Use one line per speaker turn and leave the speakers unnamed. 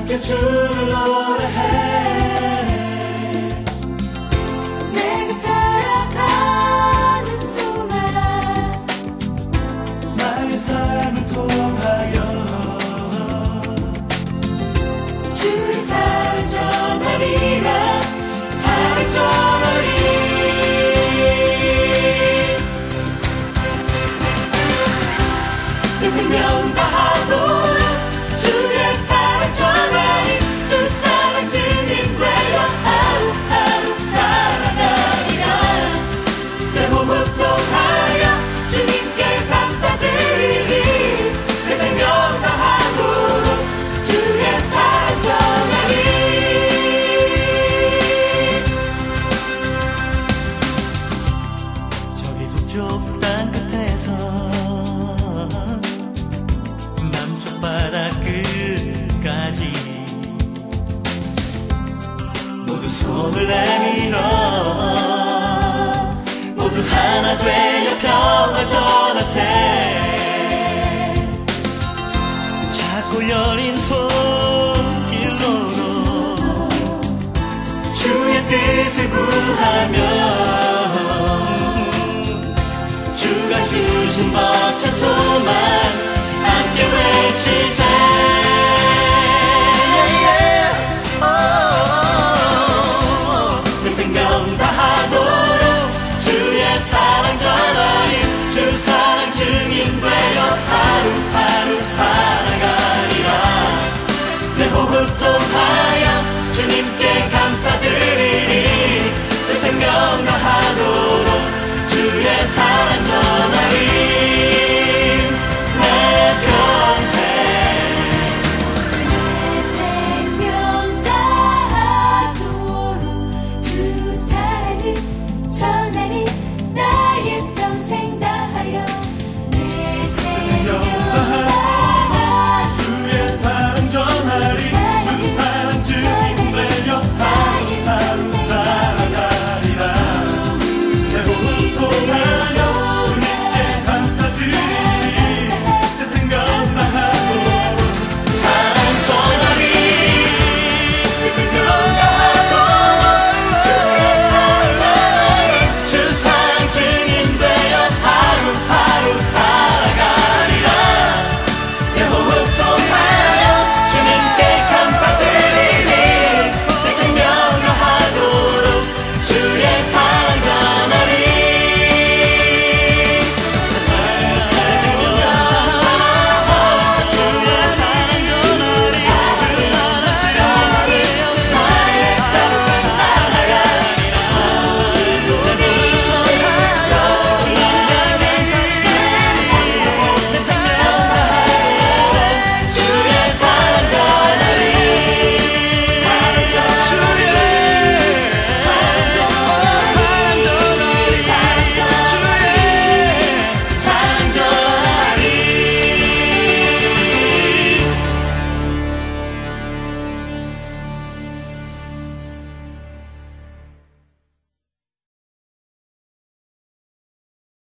함께 주를 노래해.
내가 살아가는 동안
나의 삶을 통하여
주의 사랑 전하리라. 사랑 전하리. 내 생명 다하고 주의 사랑 전하리. 주 사랑 증인 되어 하루하루 살아가리라. 내 호흡 통하여 주님께 감사드리리. 내 생명 다하고 주의 사랑 전하리.
저기 북쪽 땅 끝에서 남쪽 바다 끝까지 모두 손을 내밀어 모두 하나 되어 평화 전하세. 작고 여린 손길로로 주의 뜻을 구하며 주가 주신 벅찬 소망 함께 외치세.